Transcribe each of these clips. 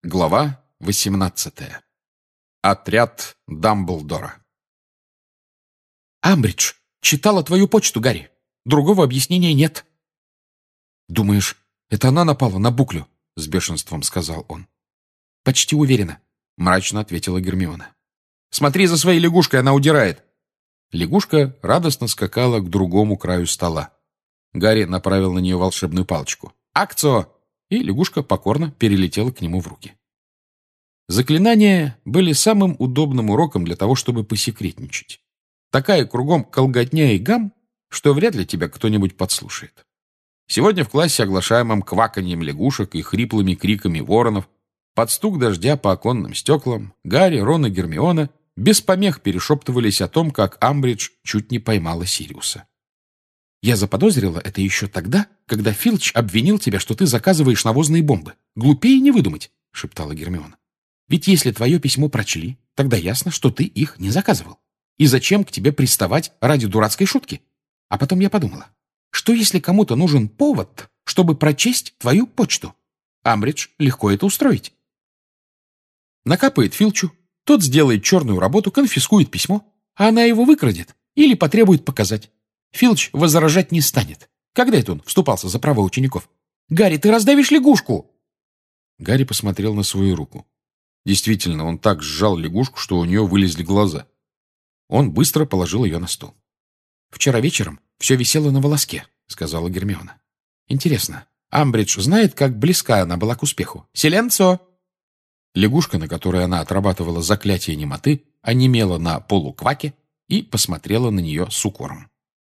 Глава 18. Отряд Дамблдора. «Амбридж читала твою почту, Гарри. Другого объяснения нет». «Думаешь, это она напала на Буклю?» — с бешенством сказал он. «Почти уверена», — мрачно ответила Гермиона. «Смотри за своей лягушкой, она удирает!» Лягушка радостно скакала к другому краю стола. Гарри направил на нее волшебную палочку. «Акцио!» И лягушка покорно перелетела к нему в руки. Заклинания были самым удобным уроком для того, чтобы посекретничать. Такая кругом колготня и гам, что вряд ли тебя кто-нибудь подслушает. Сегодня в классе, оглашаемом кваканьем лягушек и хриплыми криками воронов, под стук дождя по оконным стеклам, Гарри, Рон и Гермиона без помех перешептывались о том, как Амбридж чуть не поймала Сириуса. «Я заподозрила это еще тогда, когда Филч обвинил тебя, что ты заказываешь навозные бомбы. Глупее не выдумать», — шептала Гермиона. «Ведь если твое письмо прочли, тогда ясно, что ты их не заказывал. И зачем к тебе приставать ради дурацкой шутки? А потом я подумала, что если кому-то нужен повод, чтобы прочесть твою почту? Амбридж легко это устроить. Накапает Филчу, тот сделает черную работу, конфискует письмо, а она его выкрадет или потребует показать. Филч возражать не станет. Когда это он вступался за права учеников? Гарри, ты раздавишь лягушку!» Гарри посмотрел на свою руку. Действительно, он так сжал лягушку, что у нее вылезли глаза. Он быстро положил ее на стол. «Вчера вечером все висело на волоске», — сказала Гермиона. «Интересно, Амбридж знает, как близка она была к успеху? Силенцо!» Лягушка, на которой она отрабатывала заклятие немоты, онемела на полукваке и посмотрела на нее с укором.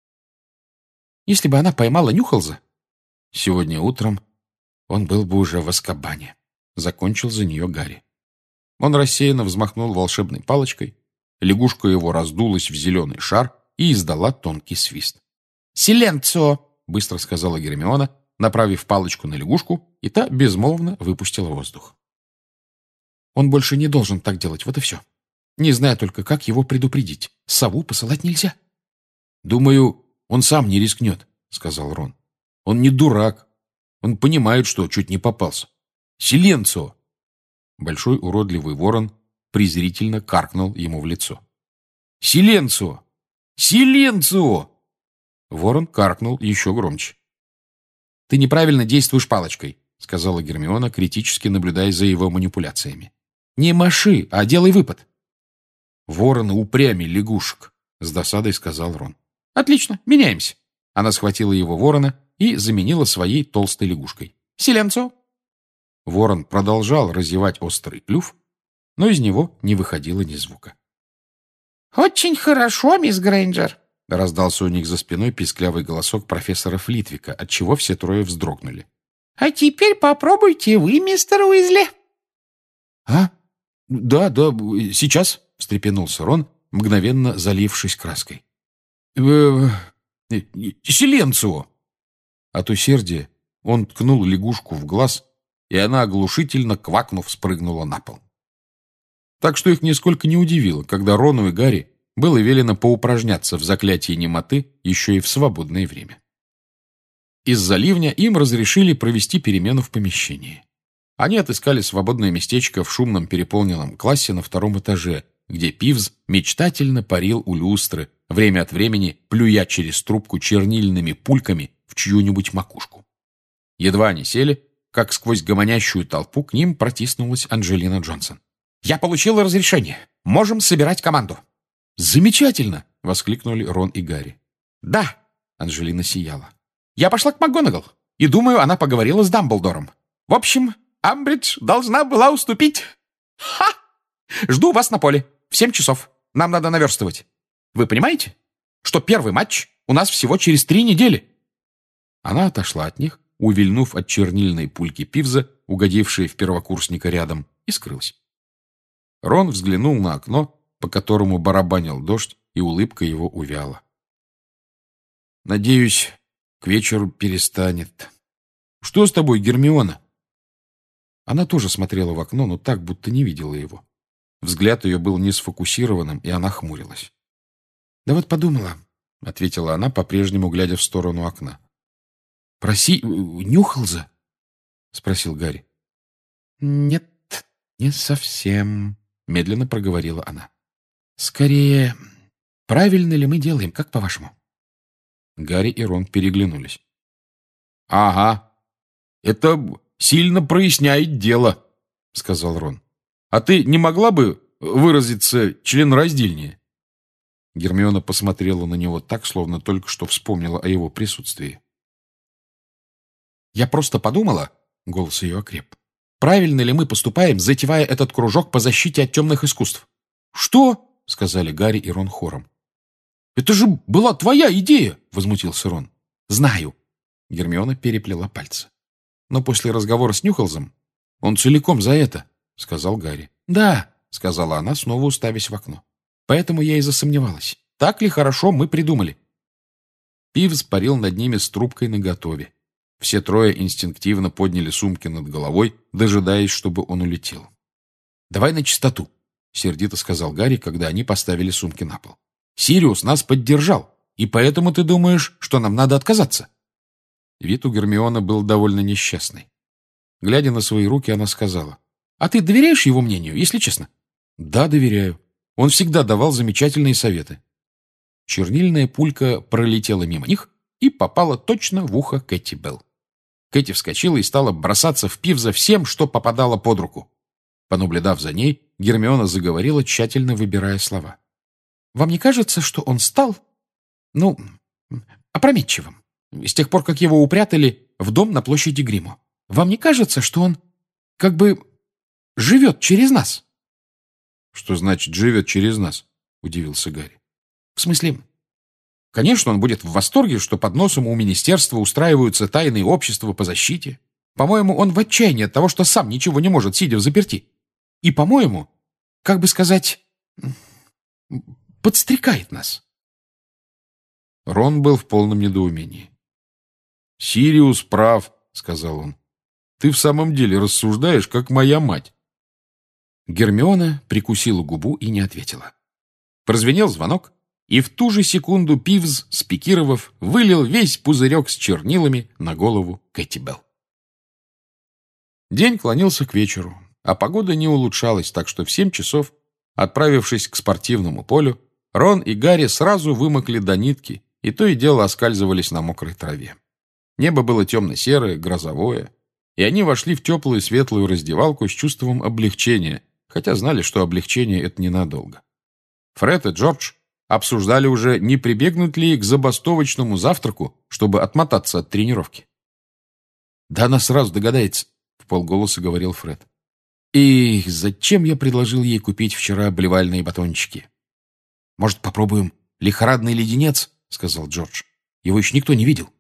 «Если бы она поймала Нюхалза...» «Сегодня утром он был бы уже в Азкабане», — закончил за нее Гарри. Он рассеянно взмахнул волшебной палочкой, лягушка его раздулась в зеленый шар и издала тонкий свист. «Силенцо!» — быстро сказала Гермиона, направив палочку на лягушку, и та безмолвно выпустила воздух. «Он больше не должен так делать, вот и все. Не знаю только, как его предупредить. Сову посылать нельзя». «Думаю, он сам не рискнет», — сказал Рон. «Он не дурак. Он понимает, что чуть не попался. Силенцо!» Большой уродливый ворон презрительно каркнул ему в лицо. «Силенцо! Силенцо!» Ворон каркнул еще громче. «Ты неправильно действуешь палочкой», — сказала Гермиона, критически наблюдая за его манипуляциями. «Не маши, а делай выпад». «Вороны упрямей лягушек», — с досадой сказал Рон. «Отлично, меняемся». Она схватила его ворона и заменила своей толстой лягушкой. «Силенцо!» Ворон продолжал разевать острый клюв, но из него не выходило ни звука. «Очень хорошо, мисс Грейнджер», — раздался у них за спиной писклявый голосок профессора Флитвика, отчего все трое вздрогнули. «А теперь попробуйте вы, мистер Уизли». «А? Да, сейчас», — встрепенулся Рон, мгновенно залившись краской. «Силенцо!» От усердия он ткнул лягушку в глаз, и она, оглушительно квакнув, спрыгнула на пол. Так что их нисколько не удивило, когда Рону и Гарри было велено поупражняться в заклятии немоты еще и в свободное время. Из-за ливня им разрешили провести перемену в помещении. Они отыскали свободное местечко в шумном переполненном классе на втором этаже, где Пивз мечтательно парил у люстры, время от времени плюя через трубку чернильными пульками в чью-нибудь макушку. Едва они сели, как сквозь гомонящую толпу к ним протиснулась Анджелина Джонсон. «Я получила разрешение. Можем собирать команду». «Замечательно!» — воскликнули Рон и Гарри. «Да!» — Анджелина сияла. «Я пошла к МакГонагал, и думаю, она поговорила с Дамблдором. В общем, Амбридж должна была уступить. Ха! Жду вас на поле. В 7 часов. Нам надо наверстывать. Вы понимаете, что первый матч у нас всего через 3 недели?» Она отошла от них, увильнув от чернильной пульки Пивза, угодившей в первокурсника рядом, и скрылась. Рон взглянул на окно, по которому барабанил дождь, и улыбка его увяла. «Надеюсь, к вечеру перестанет. Что с тобой, Гермиона?» Она тоже смотрела в окно, но так, будто не видела его. Взгляд ее был не сфокусированным, и она хмурилась. «Да вот подумала», — ответила она, по-прежнему глядя в сторону окна. «Проси Нюхалза?» — спросил Гарри. «Нет, Не совсем, медленно проговорила она. Скорее, правильно ли мы делаем, как по-вашему? Гарри и Рон переглянулись. «Ага, это сильно проясняет дело», — сказал Рон. «А ты не могла бы выразиться членораздельнее?» Гермиона посмотрела на него так, словно только что вспомнила о его присутствии. «Я просто подумала», — голос ее окреп, «правильно ли мы поступаем, затевая этот кружок по защите от темных искусств?» «Что?» — сказали Гарри и Рон хором. «Это же была твоя идея!» — возмутился Рон. «Знаю». Гермиона переплела пальцы. «Но после разговора с Нюхалзом он целиком за это», — сказал Гарри. «Да», — сказала она, снова уставясь в окно. «Поэтому я и засомневалась. Так ли хорошо мы придумали?» Пивз парил над ними с трубкой наготове. Все трое инстинктивно подняли сумки над головой, дожидаясь, чтобы он улетел. «Давай на чистоту», — сердито сказал Гарри, когда они поставили сумки на пол. «Сириус нас поддержал, и поэтому ты думаешь, что нам надо отказаться?» Вид у Гермионы был довольно несчастный. Глядя на свои руки, она сказала: «А ты доверяешь его мнению, если честно?» «Да, доверяю. Он всегда давал замечательные советы». Чернильная пулька пролетела мимо них и попала точно в ухо Кэти Белл. Кэти вскочила и стала бросаться в Пивза всем, что попадало под руку. Понаблюдав за ней, Гермиона заговорила, тщательно выбирая слова. «Вам не кажется, что он стал, опрометчивым, с тех пор, как его упрятали в дом на площади Гриммо? Вам не кажется, что он как бы живет через нас?» «Что значит «живет через нас»?» — удивился Гарри. «В смысле, конечно, он будет в восторге, что под носом у министерства устраиваются тайные общества по защите. По-моему, он в отчаянии от того, что сам ничего не может, сидя взаперти. И, по-моему, как бы сказать, подстрекает нас». Рон был в полном недоумении. «Сириус прав», — сказал он. «Ты в самом деле рассуждаешь, как моя мать». Гермиона прикусила губу и не ответила. Прозвенел звонок, и в ту же секунду Пивз, спикировав, вылил весь пузырек с чернилами на голову Кэти Белл. День клонился к вечеру, а погода не улучшалась, так что в 7 часов, отправившись к спортивному полю, Рон и Гарри сразу вымокли до нитки, и то и дело оскальзывались на мокрой траве. Небо было темно-серое, грозовое, и они вошли в теплую светлую раздевалку с чувством облегчения, хотя знали, что облегчение — это ненадолго. Фред и Джордж обсуждали уже, не прибегнуть ли к забастовочному завтраку, чтобы отмотаться от тренировки. «Да она сразу догадается», — вполголоса говорил Фред. «И зачем я предложил ей купить вчера блевальные батончики?» «Может, попробуем лихорадный леденец?» — сказал Джордж. «Его еще никто не видел».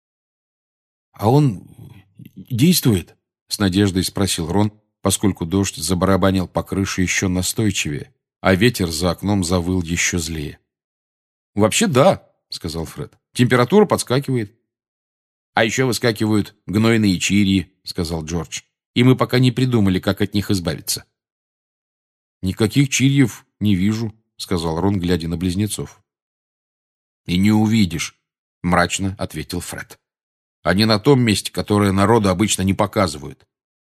«А он действует?» — с надеждой спросил Рон, поскольку дождь забарабанил по крыше еще настойчивее, а ветер за окном завыл еще злее. «Вообще да», — сказал Фред. «Температура подскакивает». «А еще выскакивают гнойные чирии», — сказал Джордж. «И мы пока не придумали, как от них избавиться». «Никаких чирьев не вижу», — сказал Рон, глядя на близнецов. «И не увидишь», — мрачно ответил Фред. «Они на том месте, которое народу обычно не показывают».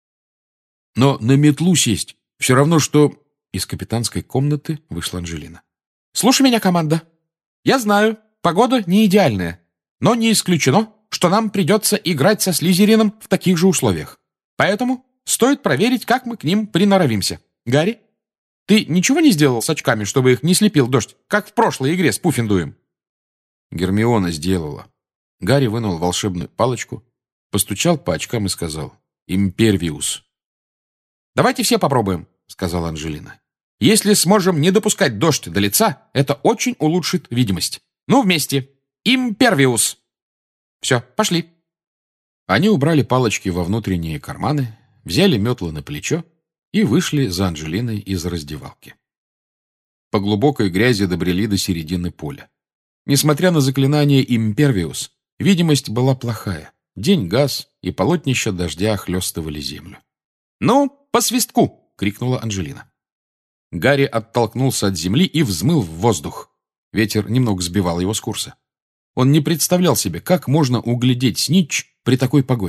«Но на метлу сесть все равно, что...» Из капитанской комнаты вышла Анжелина. «Слушай меня, команда. Я знаю, погода не идеальная, но не исключено, что нам придется играть со Слизерином в таких же условиях. Поэтому стоит проверить, как мы к ним приноровимся. Гарри, ты ничего не сделал с очками, чтобы их не слепил дождь, как в прошлой игре с Пуффендуем?» Гермиона сделала. Гарри вынул волшебную палочку, постучал по очкам и сказал: «Импервиус». «Давайте все попробуем», — сказала Анжелина. «Если сможем не допускать дождь до лица, это очень улучшит видимость. Ну, вместе. Импервиус». «Все, пошли». Они убрали палочки во внутренние карманы, взяли метлы на плечо и вышли за Анжелиной из раздевалки. По глубокой грязи добрели до середины поля. Несмотря на заклинание «Импервиус», видимость была плохая. День гас, и полотнища дождя охлестывали землю. «Ну, по свистку!» — крикнула Анжелина. Гарри оттолкнулся от земли и взмыл в воздух. Ветер немного сбивал его с курса. Он не представлял себе, как можно углядеть Снитч при такой погоде.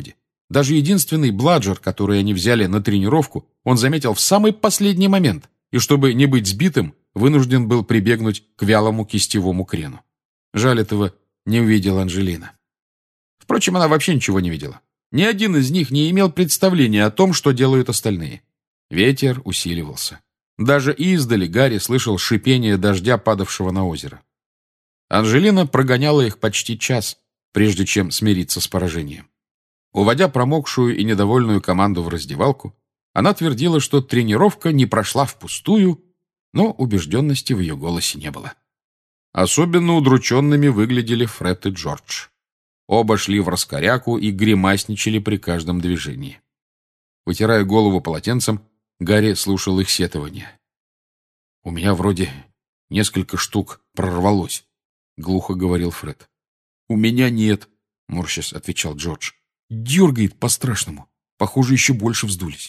Даже единственный бладжер, который они взяли на тренировку, он заметил в самый последний момент, и чтобы не быть сбитым, вынужден был прибегнуть к вялому кистевому крену. Жаль, этого не увидела Анжелина. Впрочем, она вообще ничего не видела. Ни один из них не имел представления о том, что делают остальные. Ветер усиливался. Даже издали Гарри слышал шипение дождя, падавшего на озеро. Анжелина прогоняла их почти час, прежде чем смириться с поражением. Уводя промокшую и недовольную команду в раздевалку, она твердила, что тренировка не прошла впустую, но убежденности в ее голосе не было. Особенно удрученными выглядели Фред и Джордж. Оба шли в раскоряку и гримасничали при каждом движении. Вытирая голову полотенцем, Гарри слушал их сетования. «У меня вроде несколько штук прорвалось», — глухо говорил Фред. «У меня нет», — морщась отвечал Джордж. «Дергает по-страшному. Похоже, еще больше вздулись».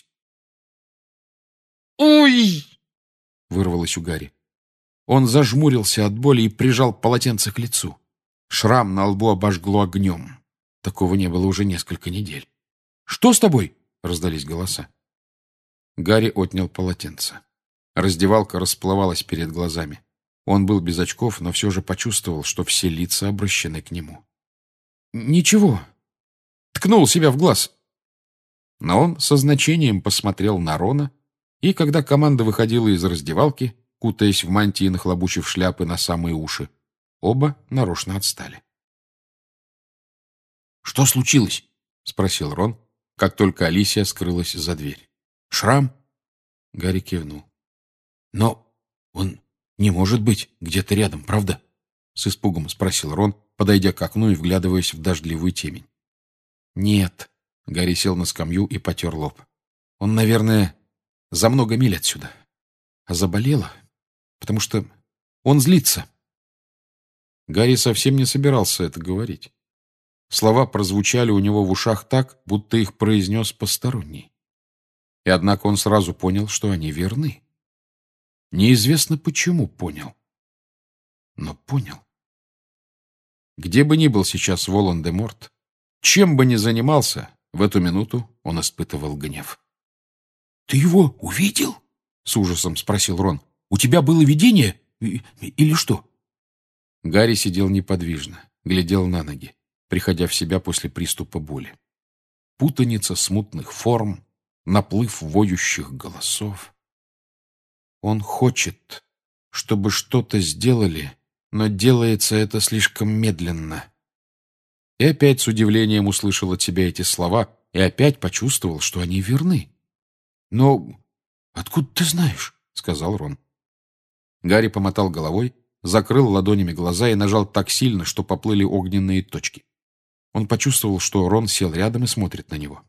«Ой!» — вырвалось у Гарри. Он зажмурился от боли и прижал полотенце к лицу. Шрам на лбу обожгло огнем. Такого не было уже несколько недель. «Что с тобой?» — раздались голоса. Гарри отнял полотенце. Раздевалка расплывалась перед глазами. Он был без очков, но все же почувствовал, что все лица обращены к нему. «Ничего. Ткнул себя в глаз». Но он со значением посмотрел на Рона, и когда команда выходила из раздевалки, кутаясь в мантии и нахлобучив шляпы на самые уши, оба нарочно отстали. «Что случилось?» — спросил Рон, как только Алисия скрылась за дверь. «Шрам?» — Гарри кивнул. «Но он не может быть где-то рядом, правда?» — с испугом спросил Рон, подойдя к окну и вглядываясь в дождливую темень. «Нет», — Гарри сел на скамью и потер лоб. «Он, наверное, за много миль отсюда. А заболела, потому что он злится». Гарри совсем не собирался это говорить. Слова прозвучали у него в ушах так, будто их произнес посторонний. И однако он сразу понял, что они верны. Неизвестно, почему понял. Но понял. Где бы ни был сейчас Волан-де-Морт, чем бы ни занимался, в эту минуту он испытывал гнев. «Ты его увидел?» — с ужасом спросил Рон. «У тебя было видение? Или что?» Гарри сидел неподвижно, глядел на ноги, приходя в себя после приступа боли. Путаница смутных форм, наплыв воющих голосов. Он хочет, чтобы что-то сделали, но делается это слишком медленно. И опять с удивлением услышал от себя эти слова и опять почувствовал, что они верны. «Но откуда ты знаешь?» — сказал Рон. Гарри помотал головой, закрыл ладонями глаза и нажал так сильно, что поплыли огненные точки. Он почувствовал, что Рон сел рядом и смотрит на него.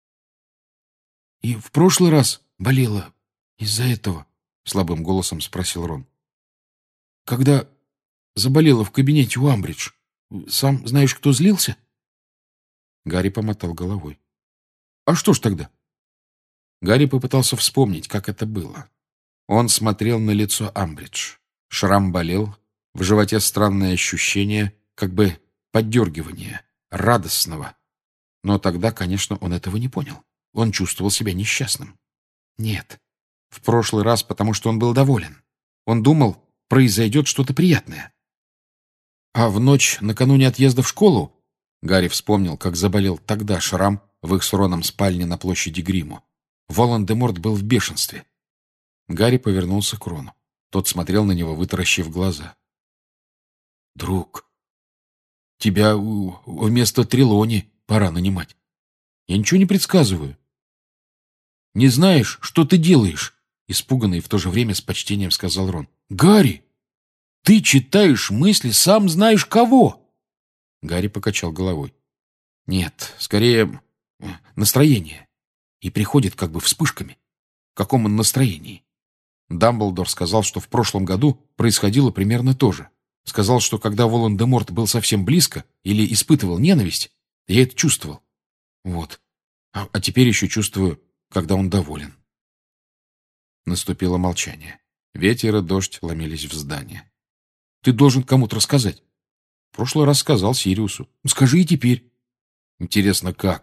«И в прошлый раз болела из-за этого?» — слабым голосом спросил Рон. «Когда заболела в кабинете у Амбридж, сам знаешь, кто злился?» Гарри помотал головой. «А что ж тогда?» Гарри попытался вспомнить, как это было. Он смотрел на лицо Амбридж. Шрам болел, в животе странное ощущение, как бы поддергивание, радостного. Но тогда, конечно, он этого не понял. Он чувствовал себя несчастным. Нет, в прошлый раз, потому что он был доволен. Он думал, произойдет что-то приятное. А в ночь накануне отъезда в школу Гарри вспомнил, как заболел тогда Шрам в их с Роном спальне на площади Гриму. Волан-де-Морт был в бешенстве. Гарри повернулся к Рону. Тот смотрел на него, вытаращив глаза. «Друг, тебя вместо Трелони пора нанимать. Я ничего не предсказываю». «Не знаешь, что ты делаешь?» Испуганный и в то же время с почтением сказал Рон. «Гарри, ты читаешь мысли сам знаешь кого!» Гарри покачал головой. «Нет, скорее настроение. И приходит как бы вспышками. В каком он настроении?» Дамблдор сказал, что в прошлом году происходило примерно то же. Сказал, что когда Волан-де-Морт был совсем близко или испытывал ненависть, я это чувствовал. Вот. А теперь еще чувствую, когда он доволен. Наступило молчание. Ветер и дождь ломились в здание. «Ты должен кому-то рассказать». «В прошлый раз сказал Сириусу». «Скажи и теперь». «Интересно, как?»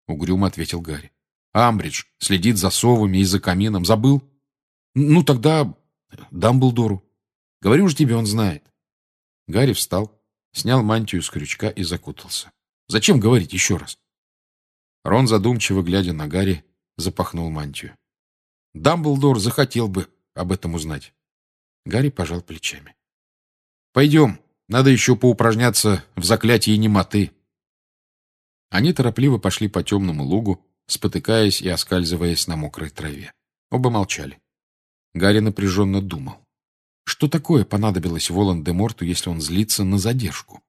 угрюмо ответил Гарри. Амбридж следит за совами и за камином. Забыл? Ну, тогда Дамблдору. Говорю же тебе, он знает. Гарри встал, снял мантию с крючка и закутался. Зачем говорить еще раз? Рон, задумчиво глядя на Гарри, запахнул мантию. Дамблдор захотел бы об этом узнать. Гарри пожал плечами. Пойдем, надо еще поупражняться в заклятии немоты. Они торопливо пошли по темному лугу, спотыкаясь и оскальзываясь на мокрой траве. Оба молчали. Гарри напряженно думал. Что такое понадобилось Волан-де-Морту, если он злится на задержку?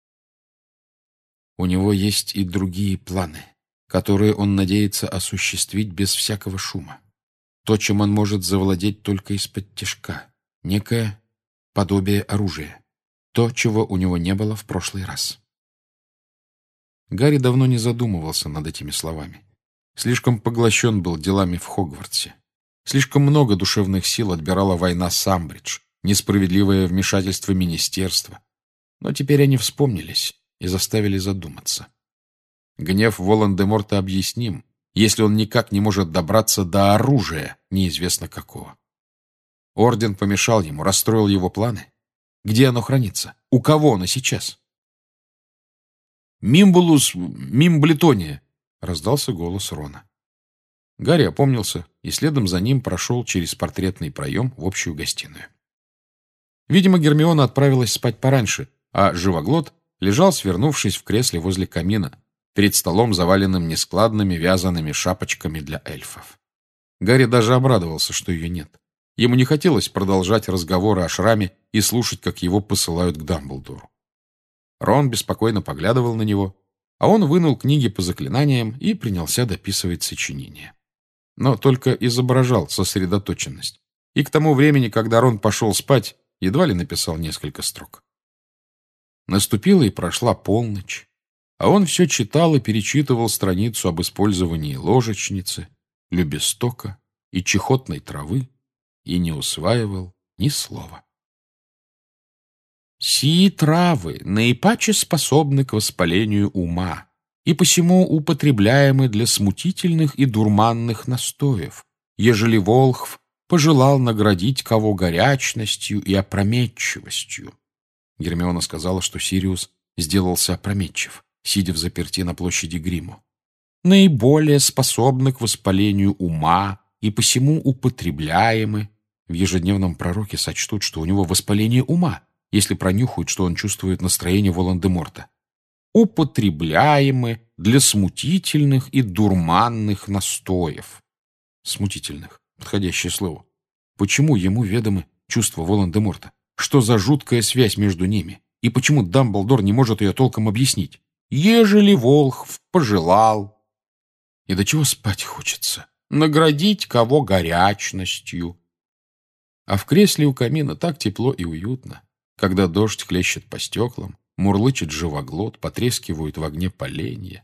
У него есть и другие планы, которые он надеется осуществить без всякого шума. То, чем он может завладеть только из-под тишка. Некое подобие оружия. То, чего у него не было в прошлый раз. Гарри давно не задумывался над этими словами. Слишком поглощен был делами в Хогвартсе. Слишком много душевных сил отбирала война с Амбридж, несправедливое вмешательство министерства. Но теперь они вспомнились и заставили задуматься. Гнев Волан-де-Морта объясним, если он никак не может добраться до оружия, неизвестно какого. Орден помешал ему, расстроил его планы. Где оно хранится? У кого оно сейчас? «Мимбулус Мимблетония!» — раздался голос Рона. Гарри опомнился и следом за ним прошел через портретный проем в общую гостиную. Видимо, Гермиона отправилась спать пораньше, а Живоглот лежал, свернувшись в кресле возле камина, перед столом, заваленным нескладными вязаными шапочками для эльфов. Гарри даже обрадовался, что ее нет. Ему не хотелось продолжать разговоры о шраме и слушать, как его посылают к Дамблдору. Рон беспокойно поглядывал на него, а он вынул книги по заклинаниям и принялся дописывать сочинение. Но только изображал сосредоточенность. И к тому времени, когда Рон пошел спать, едва ли написал несколько строк. Наступила и прошла полночь, а он все читал и перечитывал страницу об использовании ложечницы, любестока и чахотной травы и не усваивал ни слова. «Сии травы наипаче способны к воспалению ума и посему употребляемы для смутительных и дурманных настоев, ежели волхв пожелал наградить кого горячностью и опрометчивостью». Гермиона сказала, что Сириус сделался опрометчив, сидя взаперти на площади Гриммо. «Наиболее способны к воспалению ума и посему употребляемы». В ежедневном пророке сочтут, что у него воспаление ума, если пронюхают, что он чувствует настроение Волан-де-Морта. «Употребляемы для смутительных и дурманных настоев». Смутительных. Подходящее слово. Почему ему ведомы чувства Волан-де-Морта? Что за жуткая связь между ними? И почему Дамблдор не может ее толком объяснить? Ежели волхв пожелал. И до чего спать хочется? Наградить кого горячностью. А в кресле у камина так тепло и уютно, когда дождь хлещет по стеклам, мурлычет живоглот, потрескивают в огне поленья.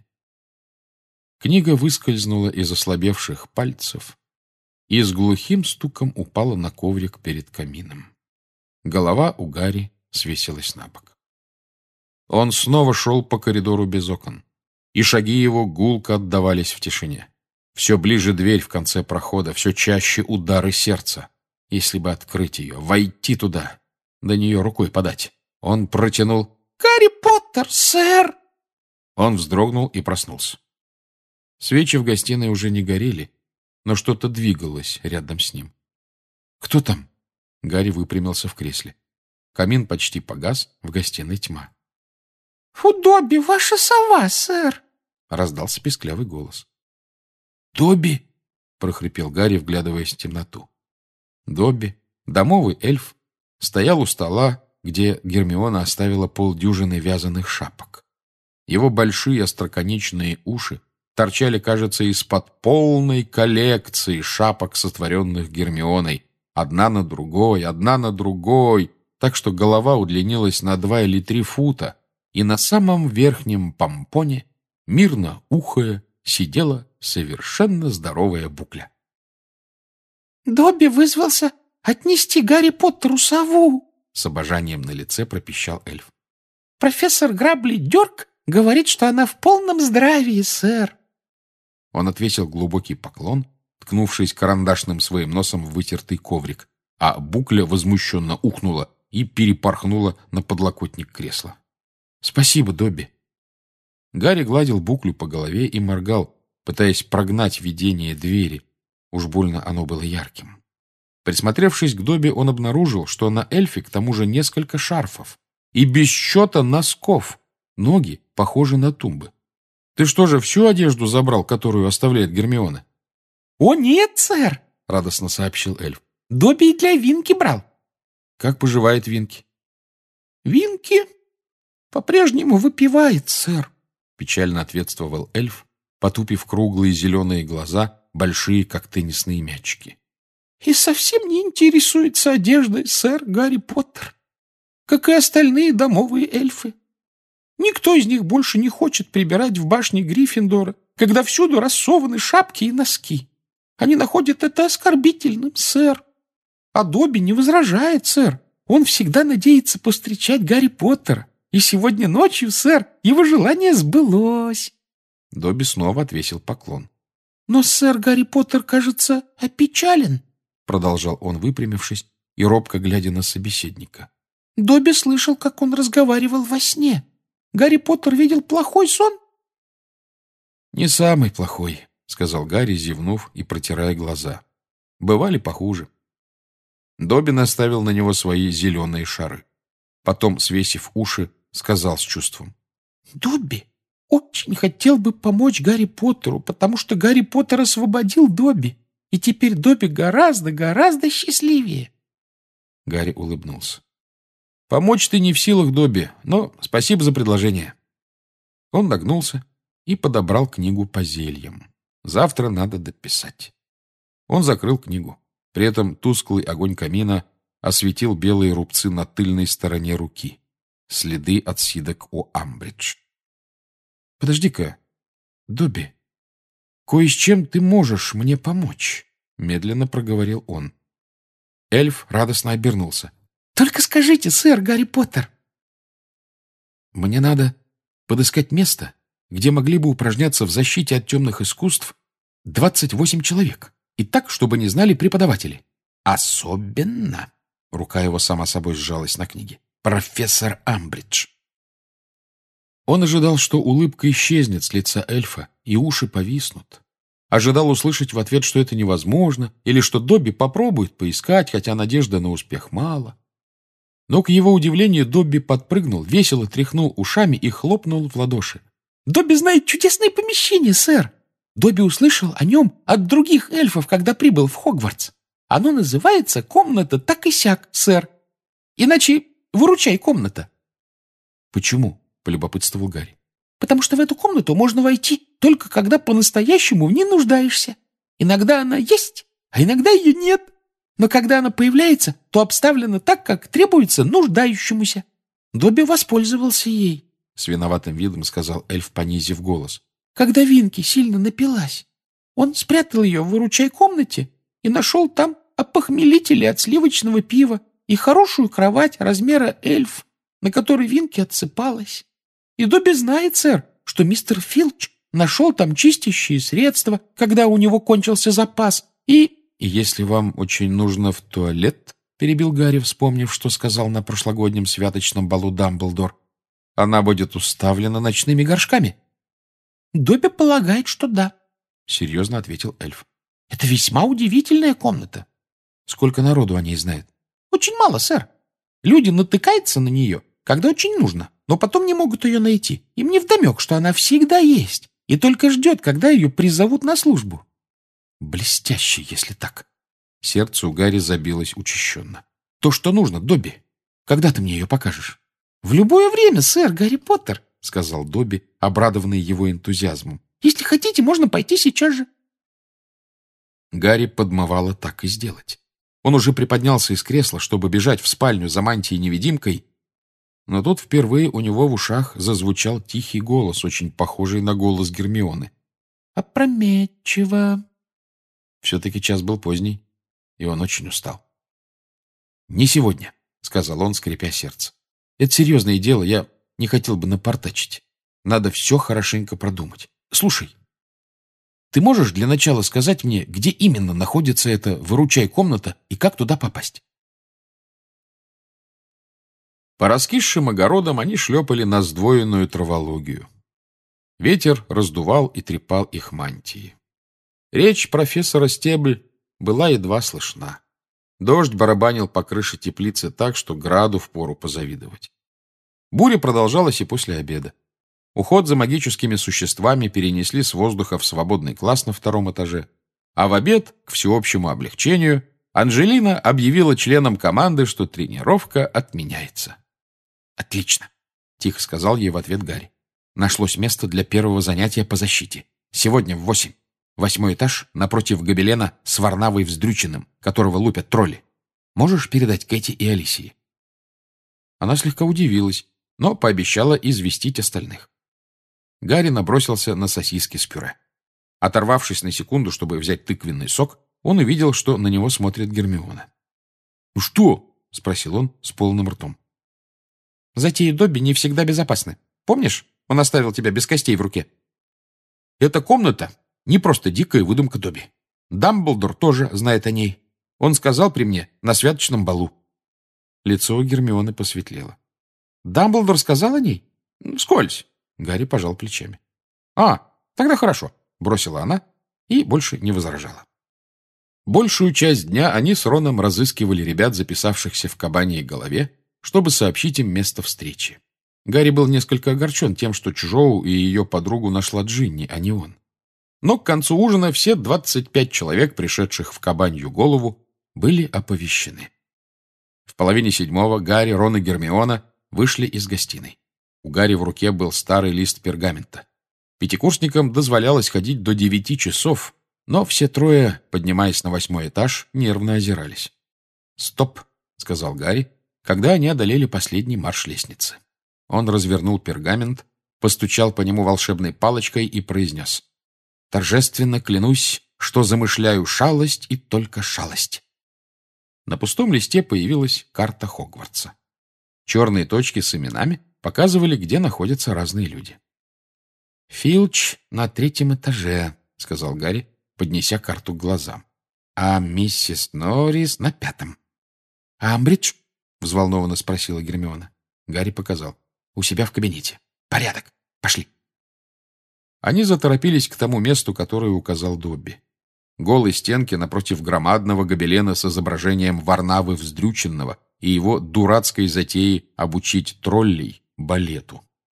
Книга выскользнула из ослабевших пальцев и с глухим стуком упала на коврик перед камином. Голова у Гарри свесилась на бок. Он снова шел по коридору без окон, и шаги его гулко отдавались в тишине. Все ближе дверь в конце прохода, все чаще удары сердца. Если бы открыть ее, войти туда, до нее рукой подать. Он протянул «Гарри Поттер, сэр!» Он вздрогнул и проснулся. Свечи в гостиной уже не горели, но что-то двигалось рядом с ним. «Кто там?» Гарри выпрямился в кресле. Камин почти погас, в гостиной тьма. «У Добби ваша сова, сэр!» — раздался писклявый голос. «Добби!» — прохрипел Гарри, вглядываясь в темноту. Добби, домовый эльф, стоял у стола, где Гермиона оставила полдюжины вязаных шапок. Его большие остроконечные уши торчали, кажется, из-под полной коллекции шапок, сотворенных Гермионой, одна на другой, так что голова удлинилась на 2 или 3 фута, и на самом верхнем помпоне, мирно ухая, сидела совершенно здоровая букля. «Добби вызвался отнести Гарри Поттеру сову», — с обожанием на лице пропищал эльф. «Профессор Грабли-Дёрк говорит, что она в полном здравии, сэр». Он отвесил глубокий поклон, ткнувшись карандашным своим носом в вытертый коврик, а Букля возмущенно ухнула и перепорхнула на подлокотник кресла. «Спасибо, Добби». Гарри гладил Буклю по голове и моргал, пытаясь прогнать видение двери. Уж больно оно было ярким. Присмотревшись к Добби, он обнаружил, что на эльфе к тому же несколько шарфов и без счета носков. Ноги похожи на тумбы. «Ты что же, всю одежду забрал, которую оставляет Гермиона?» «О, нет, сэр!» — радостно сообщил эльф. «Добби и для Винки брал». «Как поживает Винки?» «Винки по-прежнему выпивает, сэр», — печально ответствовал эльф, потупив круглые зеленые глаза, большие, как теннисные мячики. «И совсем не интересуется одеждой, сэр Гарри Поттер, как и остальные домовые эльфы. Никто из них больше не хочет прибирать в башне Гриффиндора, когда всюду рассованы шапки и носки. Они находят это оскорбительным, сэр. А Добби не возражает, сэр. Он всегда надеется повстречать Гарри Поттера. И сегодня ночью, сэр, его желание сбылось». Добби снова отвесил поклон. «Но сэр Гарри Поттер, кажется, опечален», — продолжал он, выпрямившись и робко глядя на собеседника. «Добби слышал, как он разговаривал во сне. Гарри Поттер видел плохой сон?» «Не самый плохой», — сказал Гарри, зевнув и протирая глаза. «Бывали похуже». Добби наставил на него свои зеленые шары. Потом, свесив уши, сказал с чувством. «Добби очень хотел бы помочь Гарри Поттеру, потому что Гарри Поттер освободил Добби, и теперь Добби гораздо счастливее». Гарри улыбнулся. «Помочь ты не в силах, Добби, но спасибо за предложение». Он нагнулся и подобрал книгу по зельям. Завтра надо дописать. Он закрыл книгу. При этом тусклый огонь камина осветил белые рубцы на тыльной стороне руки. Следы от сидок у Амбридж. «Подожди-ка, Добби, кое с чем ты можешь мне помочь», — медленно проговорил он. Эльф радостно обернулся. «Только скажите, сэр Гарри Поттер». «Мне надо подыскать место, где могли бы упражняться в защите от темных искусств 28 человек, и так, чтобы не знали преподаватели. Особенно...» — рука его сама собой сжалась на книге. «Профессор Амбридж». Он ожидал, что улыбка исчезнет с лица эльфа, и уши повиснут. Ожидал услышать в ответ, что это невозможно, или что Добби попробует поискать, хотя надежды на успех мало. Но, к его удивлению, Добби подпрыгнул, весело тряхнул ушами и хлопнул в ладоши. «Добби знает чудесное помещение, сэр. Добби услышал о нем от других эльфов, когда прибыл в Хогвартс. Оно называется «Комната так и сяк», сэр. Иначе «Выручай, комната». «Почему?» — полюбопытствовал Гарри. «Потому что в эту комнату можно войти только когда по-настоящему в ней нуждаешься. Иногда она есть, а иногда ее нет. Но когда она появляется, то обставлена так, как требуется нуждающемуся. Добби воспользовался ей», — с виноватым видом сказал эльф, понизив голос. «Когда Винки сильно напилась. Он спрятал ее в выручай-комнате и нашел там опохмелители от сливочного пива и хорошую кровать размера эльф, на которой Винки отсыпалась. И Добби знает, сэр, что мистер Филч нашел там чистящие средства, когда у него кончился запас, и если вам очень нужно в туалет, — перебил Гарри, вспомнив, что сказал на прошлогоднем святочном балу Дамблдор, — она будет уставлена ночными горшками. «Добби полагает, что да», — серьезно ответил эльф. «Это весьма удивительная комната». «Сколько народу о ней знает?» «Очень мало, сэр. Люди натыкаются на нее, когда очень нужно, но потом не могут ее найти. Им невдомек, что она всегда есть, и только ждет, когда ее призовут на службу». «Блестяще, если так». Сердце у Гарри забилось учащенно. «То, что нужно, Добби. Когда ты мне ее покажешь?» «В любое время, сэр Гарри Поттер», — сказал Добби, обрадованный его энтузиазмом. «Если хотите, можно пойти сейчас же». Гарри подмывало так и сделать. Он уже приподнялся из кресла, чтобы бежать в спальню за мантией-невидимкой, но тут впервые у него в ушах зазвучал тихий голос, очень похожий на голос Гермионы. «Опрометчиво». Все-таки час был поздний, и он очень устал. «Не сегодня», — сказал он, скрипя сердце. «Это серьезное дело, я не хотел бы напортачить. Надо все хорошенько продумать. Слушай». Ты можешь для начала сказать мне, где именно находится эта выручай-комната и как туда попасть?» По раскисшим огородам они шлепали на сдвоенную травологию. Ветер раздувал и трепал их мантии. Речь профессора Стебль была едва слышна. Дождь барабанил по крыше теплицы так, что Граду впору позавидовать. Буря продолжалась и после обеда. Уход за магическими существами перенесли с воздуха в свободный класс на 2-м этаже, а в обед, к всеобщему облегчению, Анжелина объявила членам команды, что тренировка отменяется. «Отлично», — тихо сказал ей в ответ Гарри. «Нашлось место для первого занятия по защите. Сегодня в 8. 8-й этаж напротив гобелена с Варнавой Вздрюченным, которого лупят тролли. Можешь передать Кэти и Алисии?» Она слегка удивилась, но пообещала известить остальных. Гарри набросился на сосиски с пюре. Оторвавшись на секунду, чтобы взять тыквенный сок, он увидел, что на него смотрит Гермиона. «Ну что?» — спросил он с полным ртом. «Затеи Добби не всегда безопасны. Помнишь, он оставил тебя без костей в руке?» «Эта комната не просто дикая выдумка Добби. Дамблдор тоже знает о ней. Он сказал при мне на святочном балу». Лицо Гермионы посветлело. «Дамблдор сказал о ней? Вскользь». Гарри пожал плечами. Тогда хорошо», — бросила она и больше не возражала. Большую часть дня они с Роном разыскивали ребят, записавшихся в кабаньей голове, чтобы сообщить им место встречи. Гарри был несколько огорчен тем, что Чжоу и ее подругу нашла Джинни, а не он. Но к концу ужина все 25 человек, пришедших в кабанью голову, были оповещены. В 6:30 Гарри, Рон и Гермиона вышли из гостиной. У Гарри в руке был старый лист пергамента. Пятикурсникам дозволялось ходить до 9 часов, но все трое, поднимаясь на 8-й этаж, нервно озирались. «Стоп», — сказал Гарри, когда они одолели последний марш лестницы. Он развернул пергамент, постучал по нему волшебной палочкой и произнес: «Торжественно клянусь, что замышляю шалость и только шалость». На пустом листе появилась карта Хогвартса. Черные точки с именами показывали, где находятся разные люди. «Филч на 3-м этаже», — сказал Гарри, поднеся карту к глазам. «А миссис Норрис на 5-м». «А Амбридж?» — взволнованно спросила Гермиона. Гарри показал. «У себя в кабинете. Порядок. Пошли». Они заторопились к тому месту, которое указал Добби. Голой стенке напротив громадного гобелена с изображением Варнавы Вздрюченного и его дурацкой затеи обучить троллей балету.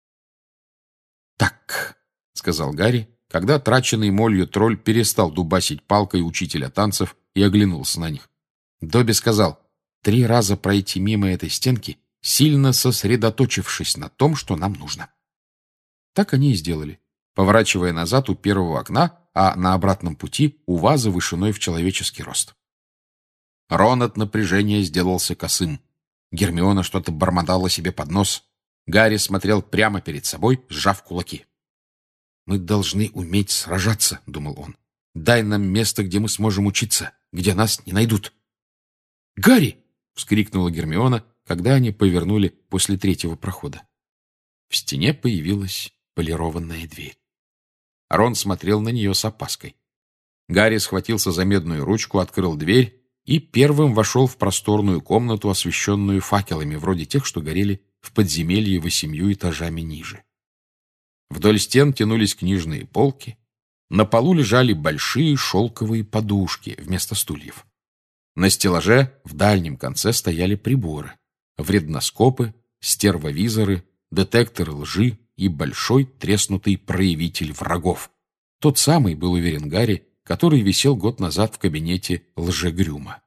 «Так», — сказал Гарри, когда траченный молью тролль перестал дубасить палкой учителя танцев и оглянулся на них. Добби сказал: 3 раза пройти мимо этой стенки, сильно сосредоточившись на том, что нам нужно. Так они и сделали, поворачивая назад у первого окна, а на обратном пути у вазы вышиной в человеческий рост. Рон от напряжения сделался косым. Гермиона что-то бормотала себе под нос. Гарри смотрел прямо перед собой, сжав кулаки. «Мы должны уметь сражаться», — думал он. «Дай нам место, где мы сможем учиться, где нас не найдут». «Гарри!» — вскрикнула Гермиона, когда они повернули после 3-го прохода. В стене появилась полированная дверь. Рон смотрел на нее с опаской. Гарри схватился за медную ручку, открыл дверь и первым вошел в просторную комнату, освещенную факелами, вроде тех, что горели в подземелье 8 этажами ниже. Вдоль стен тянулись книжные полки. На полу лежали большие шелковые подушки вместо стульев. На стеллаже в дальнем конце стояли приборы: вредноскопы, стервовизоры, детекторы лжи и большой треснутый проявитель врагов. Тот самый, был уверен Гарри, который висел год назад в кабинете лжегрюма.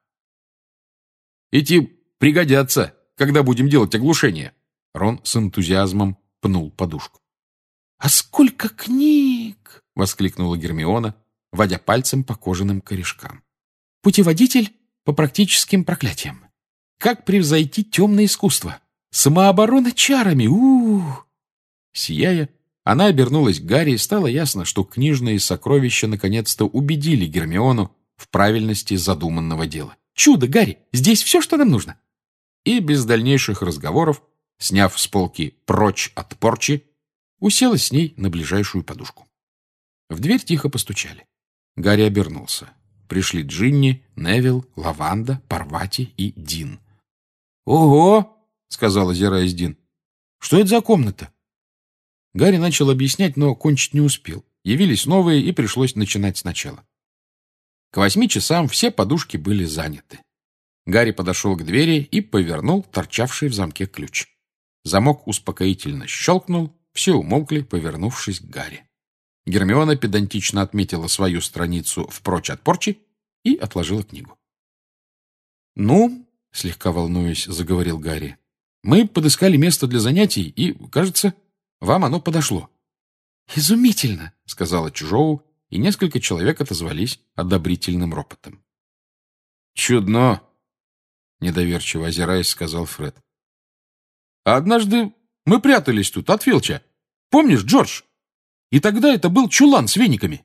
«Эти пригодятся, когда будем делать оглушение!» Рон с энтузиазмом пнул подушку. «А сколько книг!» — воскликнула Гермиона, водя пальцем по кожаным корешкам. «Путеводитель по практическим проклятиям. Как превзойти темное искусство? Самооборона чарами! У-у-у!» Сияя, она обернулась к Гарри, и стало ясно, что книжные сокровища наконец-то убедили Гермиону в правильности задуманного дела. «Чудо, Гарри! Здесь все, что нам нужно!» И без дальнейших разговоров, сняв с полки «Прочь от порчи», уселась с ней на ближайшую подушку. В дверь тихо постучали. Гарри обернулся. Пришли Джинни, Невилл, Лаванда, Парвати и Дин. «Ого!» — сказал, озираясь Дин. «Что это за комната?» Гарри начал объяснять, но кончить не успел. Явились новые, и пришлось начинать сначала. К 8 часам все подушки были заняты. Гарри подошел к двери и повернул торчавший в замке ключ. Замок успокоительно щелкнул, все умолкли, повернувшись к Гарри. Гермиона педантично отметила свою страницу «Впрочь от порчи» и отложила книгу. «Ну, — слегка волнуясь, заговорил Гарри, — мы подыскали место для занятий, и, кажется, вам оно подошло». «Изумительно!» — сказала Чжоу, и несколько человек отозвались одобрительным ропотом. «Чудно!» — недоверчиво озираясь, сказал Фред. «А однажды мы прятались тут от Филча. Помнишь, Джордж? И тогда это был чулан с вениками».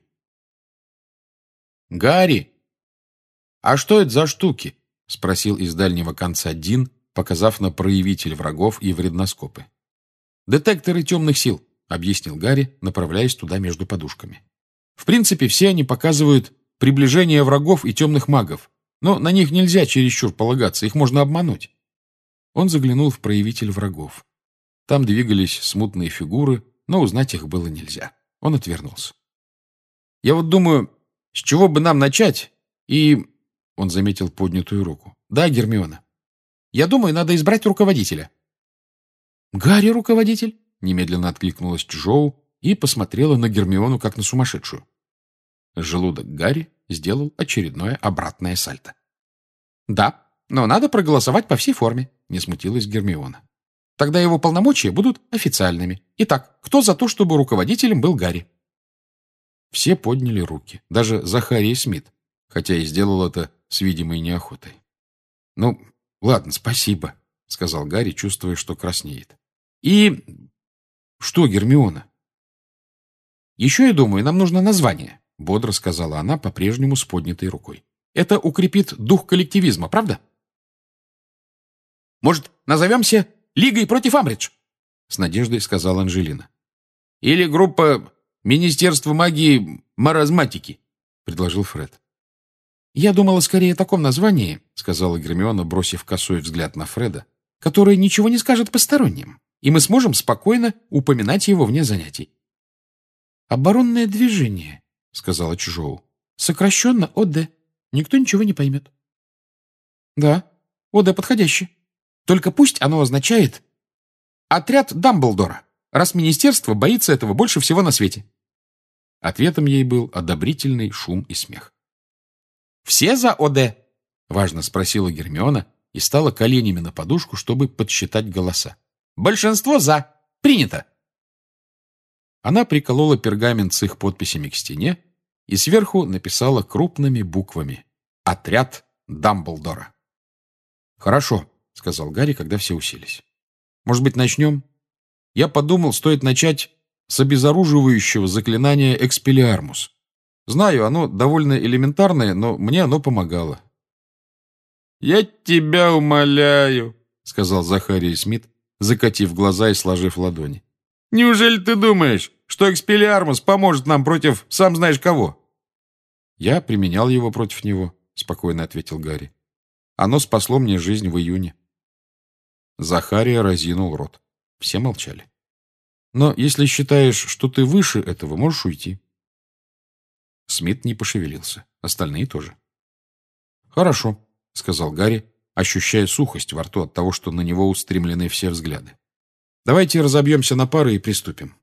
«Гарри, а что это за штуки?» — спросил из дальнего конца Дин, показав на проявитель врагов и вредноскопы. «Детекторы темных сил», — объяснил Гарри, направляясь туда между подушками. «В принципе, все они показывают приближение врагов и темных магов, но на них нельзя чересчур полагаться, их можно обмануть». Он заглянул в проявитель врагов. Там двигались смутные фигуры, но узнать их было нельзя. Он отвернулся. «Я вот думаю, с чего бы нам начать?» И... Он заметил поднятую руку. «Да, Гермиона. Я думаю, надо избрать руководителя». «Гарри руководитель?» Немедленно откликнулась Чжоу и посмотрела на Гермиону, как на сумасшедшую. Желудок Гарри сделал очередное обратное сальто. «Да, но надо проголосовать по всей форме», — не смутилась Гермиона. «Тогда его полномочия будут официальными. Итак, кто за то, чтобы руководителем был Гарри?» Все подняли руки, даже Захария Смит, хотя и сделал это с видимой неохотой. «Ну, ладно, спасибо», — сказал Гарри, чувствуя, что краснеет. «И... что, Гермиона?» «Еще, я думаю, нам нужно название», — бодро сказала она, по-прежнему с поднятой рукой. «Это укрепит дух коллективизма, правда?» «Может, назовемся Лигой против Амбридж?» — с надеждой сказала Анжелина. «Или группа Министерства магии маразматики», — предложил Фред. «Я думала скорее о таком названии», — сказала Гермиона, бросив косой взгляд на Фреда, «которое ничего не скажет посторонним, и мы сможем спокойно упоминать его вне занятий». «Оборонное движение», — сказала Чжоу. «Сокращенно ОД. Никто ничего не поймет». «Да, ОД подходящее. Только пусть оно означает «Отряд Дамблдора», раз министерство боится этого больше всего на свете». Ответом ей был одобрительный шум и смех. «Все за ОД?» — важно спросила Гермиона и стала коленями на подушку, чтобы подсчитать голоса. «Большинство за. Принято!» Она приколола пергамент с их подписями к стене и сверху написала крупными буквами «Отряд Дамблдора». «Хорошо», — сказал Гарри, когда все уселись. «Может быть, начнем? Я подумал, стоит начать с обезоруживающего заклинания «Экспеллиармус». Знаю, оно довольно элементарное, но мне оно помогало». «Я тебя умоляю», — сказал Захария Смит, закатив глаза и сложив ладони. «Неужели ты думаешь, что «Экспеллиармус» поможет нам против сам знаешь кого?» «Я применял его против него», — спокойно ответил Гарри. «Оно спасло мне жизнь в июне». Захария разинул рот. Все молчали. «Но если считаешь, что ты выше этого, можешь уйти». Смит не пошевелился. Остальные тоже. «Хорошо», — сказал Гарри, ощущая сухость во рту от того, что на него устремлены все взгляды. «Давайте разобьемся на пары и приступим».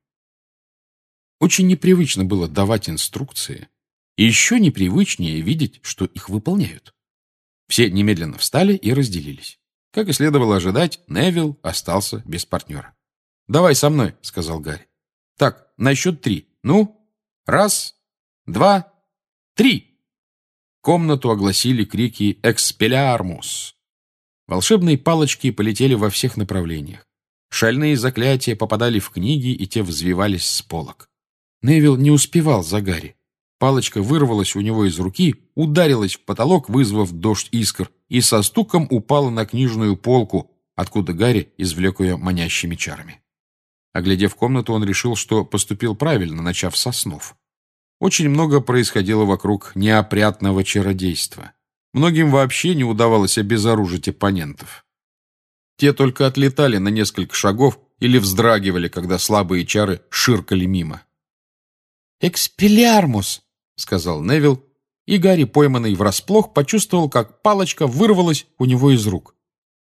Очень непривычно было давать инструкции, и еще непривычнее видеть, что их выполняют. Все немедленно встали и разделились. Как и следовало ожидать, Невилл остался без партнера. «Давай со мной», — сказал Гарри. «Так, на счет 3. Ну, 1, 2, 3!» Комнату огласили крики «Экспеллиармус!». Волшебные палочки полетели во всех направлениях. Шальные заклятия попадали в книги, и те взвивались с полок. Невилл не успевал за Гарри. Палочка вырвалась у него из руки, ударилась в потолок, вызвав дождь искр, и со стуком упала на книжную полку, откуда Гарри извлек ее манящими чарами. Оглядев комнату, он решил, что поступил правильно, начав со снов. Очень много происходило вокруг неопрятного чародейства. Многим вообще не удавалось обезоружить оппонентов. Те только отлетали на несколько шагов или вздрагивали, когда слабые чары ширкали мимо. «Экспеллиармус», — сказал Невилл, и Гарри, пойманный врасплох, почувствовал, как палочка вырвалась у него из рук.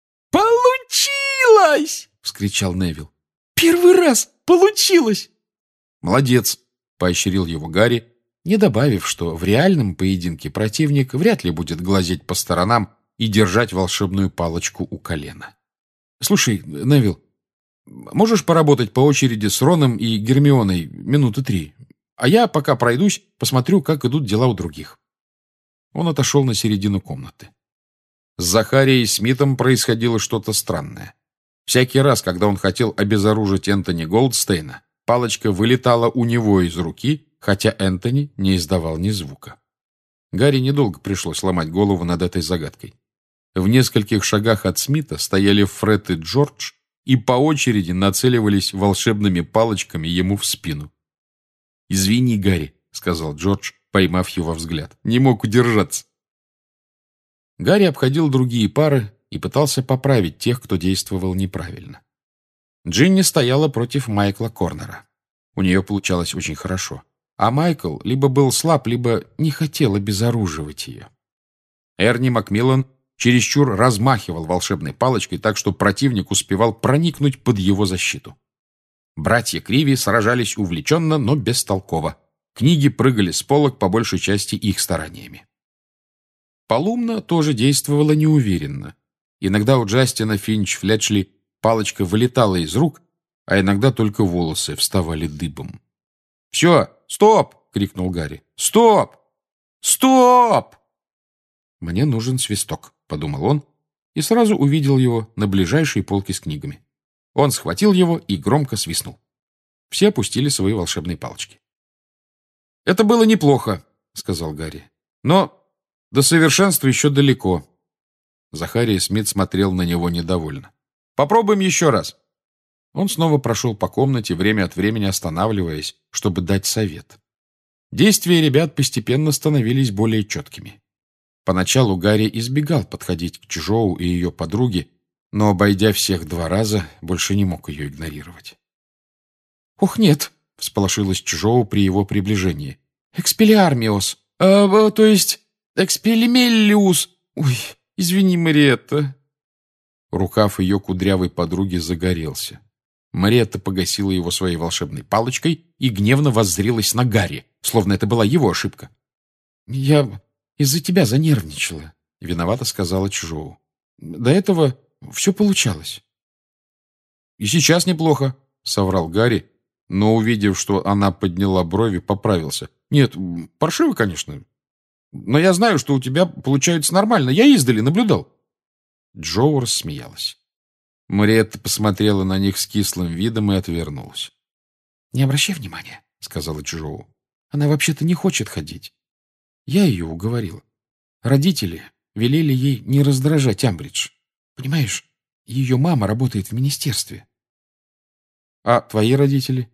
«Получилось!» — вскричал Невилл. «Первый раз получилось!» «Молодец!» — поощрил его Гарри, не добавив, что в реальном поединке противник вряд ли будет глазеть по сторонам и держать волшебную палочку у колена. «Слушай, Невилл, можешь поработать по очереди с Роном и Гермионой 3 минуты, а я пока пройдусь, посмотрю, как идут дела у других». Он отошел на середину комнаты. С Захарией Смитом происходило что-то странное. Всякий раз, когда он хотел обезоружить Энтони Голдстейна, палочка вылетала у него из руки, хотя Энтони не издавал ни звука. Гарри недолго пришлось ломать голову над этой загадкой. В нескольких шагах от Смита стояли Фред и Джордж и по очереди нацеливались волшебными палочками ему в спину. «Извини, Гарри», — сказал Джордж, поймав его взгляд. «Не мог удержаться». Гарри обходил другие пары и пытался поправить тех, кто действовал неправильно. Джинни стояла против Майкла Корнера. У нее получалось очень хорошо. А Майкл либо был слаб, либо не хотел обезоруживать ее. Эрни Макмиллан чересчур размахивал волшебной палочкой так, что противник успевал проникнуть под его защиту. Братья Криви сражались увлеченно, но бестолково. Книги прыгали с полок по большей части их стараниями. Полумна тоже действовала неуверенно. Иногда у Джастина Финч-Флетчли палочка вылетала из рук, а иногда только волосы вставали дыбом. «Все, стоп!» — крикнул Гарри. «Стоп! Стоп!» «Мне нужен свисток», — подумал он, и сразу увидел его на ближайшей полке с книгами. Он схватил его и громко свистнул. Все опустили свои волшебные палочки. «Это было неплохо», — сказал Гарри. «Но до совершенства еще далеко». Захария Смит смотрел на него недовольно. «Попробуем еще раз». Он снова прошел по комнате, время от времени останавливаясь, чтобы дать совет. Действия ребят постепенно становились более четкими. Поначалу Гарри избегал подходить к Чжоу и ее подруге, но, обойдя всех 2 раза, больше не мог ее игнорировать. «Ох, нет!» — всполошилась Чжоу при его приближении. «Экспеллиармиос! То есть экспеллимеллиус! Ой, извини, Мариетта!» Рукав ее кудрявой подруги загорелся. Мариетта погасила его своей волшебной палочкой и гневно воззрелась на Гарри, словно это была его ошибка. «Я из-за тебя занервничала», — виновато сказала Чжоу. «До этого все получалось». «И сейчас неплохо», — соврал Гарри, но, увидев, что она подняла брови, поправился. «Нет, паршиво, конечно. Но я знаю, что у тебя получается нормально. Я издали наблюдал». Джоу рассмеялась. Мариетта посмотрела на них с кислым видом и отвернулась. «Не обращай внимания», — сказала Чжоу. «Она вообще-то не хочет ходить. Я ее уговорила. Родители велели ей не раздражать Амбридж. Понимаешь, ее мама работает в министерстве». «А твои родители?»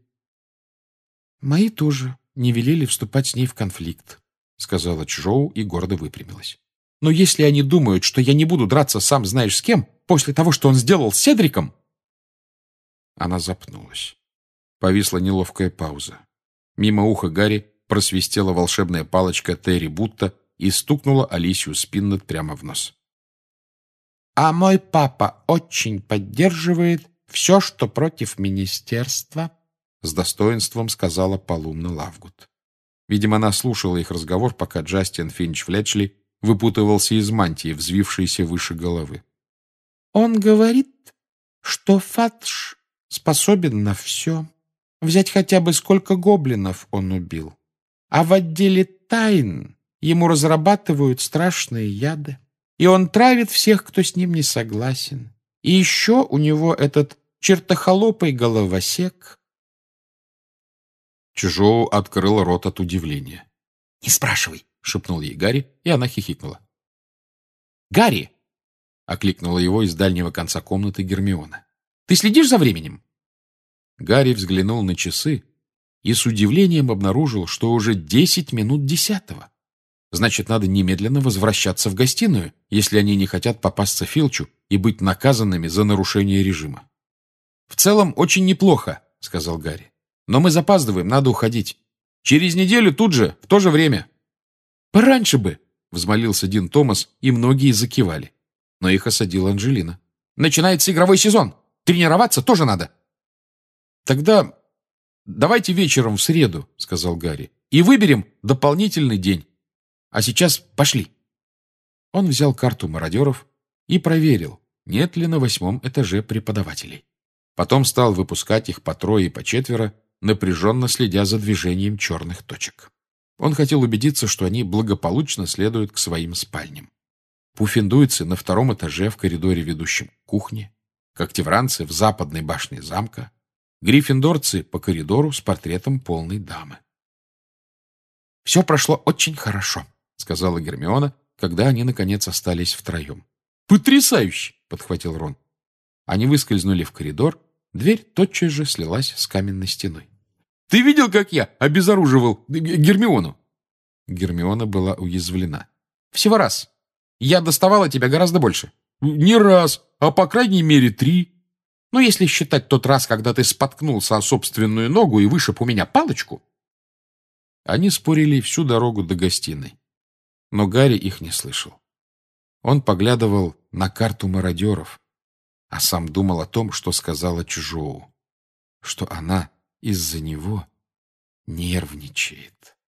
«Мои тоже не велели вступать с ней в конфликт», — сказала Чжоу и гордо выпрямилась. «Но если они думают, что я не буду драться сам знаешь с кем, после того, что он сделал с Седриком...» Она запнулась. Повисла неловкая пауза. Мимо уха Гарри просвистела волшебная палочка Терри Бутта и стукнула Алисию Спиннет прямо в нос. «А мой папа очень поддерживает все, что против министерства», — с достоинством сказала Полумна Лавгуд. Видимо, она слушала их разговор, пока Джастин Финч-Флетчли выпутывался из мантии, взвившейся выше головы. «Он говорит, что Фадж способен на все. Взять хотя бы сколько гоблинов он убил. А в отделе тайн ему разрабатывают страшные яды. И он травит всех, кто с ним не согласен. И еще у него этот чертохолопый головосек». Чжоу открыл рот от удивления. «Не спрашивай», — шепнул ей Гарри, и она хихикнула. «Гарри!» — окликнула его из дальнего конца комнаты Гермиона. «Ты следишь за временем?» Гарри взглянул на часы и с удивлением обнаружил, что уже 10 минут 10-го. Значит, надо немедленно возвращаться в гостиную, если они не хотят попасться Филчу и быть наказанными за нарушение режима. «В целом, очень неплохо», — сказал Гарри. «Но мы запаздываем, надо уходить. Через неделю тут же, в то же время». «Пораньше бы», — взмолился Дин Томас, и многие закивали. Но их осадила Анджелина. «Начинается игровой сезон. Тренироваться тоже надо». «Тогда давайте вечером в среду», — сказал Гарри, «и выберем дополнительный день. А сейчас пошли». Он взял карту мародеров и проверил, нет ли на 8-м этаже преподавателей. Потом стал выпускать их по трое и по четверо, напряженно следя за движением черных точек. Он хотел убедиться, что они благополучно следуют к своим спальням. Пуффендуйцы на 2-м этаже в коридоре, ведущем к кухне, когтевранцы в западной башне замка, гриффиндорцы по коридору с портретом полной дамы. «Все прошло очень хорошо», — сказала Гермиона, когда они, наконец, остались втроем. «Потрясающе!» — подхватил Рон. Они выскользнули в коридор, дверь тотчас же слилась с каменной стеной. «Ты видел, как я обезоруживал Гермиону?» Гермиона была уязвлена. «Всего раз. Я доставала тебя гораздо больше». «Не раз, а по крайней мере 3. Ну, если считать тот раз, когда ты споткнулся о собственную ногу и вышиб у меня палочку». Они спорили всю дорогу до гостиной. Но Гарри их не слышал. Он поглядывал на карту мародеров, а сам думал о том, что сказала Чжоу, что она из-за него нервничает.